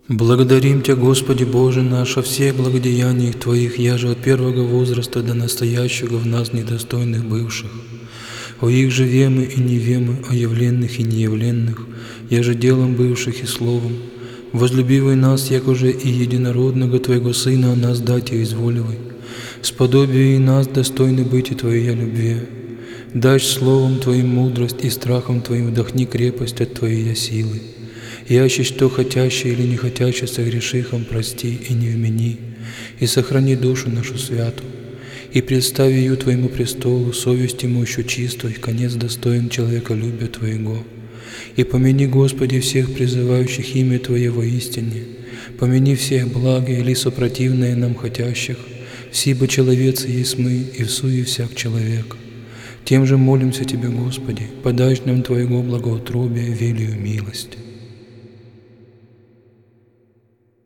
Благодарим Тебя, Господи Боже наш, о всех благодеяниях Твоих, яже от первого возраста до настоящего в нас недостойных бывших. О их же вемы и невемы, о явленных и неявленных, яже делом бывших и словом. Возлюбивай нас, як уже и единородного Твоего Сына о нас дате изволивай. Сподобие и нас достойны быть и Твоей любви. Дашь словом Твоим мудрость и страхом Твоим вдохни крепость от Твоей силы. Яще что хотяще или не хотяще согрешихом прости и не вмени, и сохрани душу нашу святу, и представь ее Твоему престолу, совесть ему еще чистую, и конец достоин человеколюбия Твоего. И помяни, Господи, всех призывающих имя Твое во истине, помяни всех блага или сопротивные нам хотящих, сибо человецы есть мы, и в суе всяк человек. Тем же молимся Тебе, Господи, подай нам Твоего благоутробия, велию милость.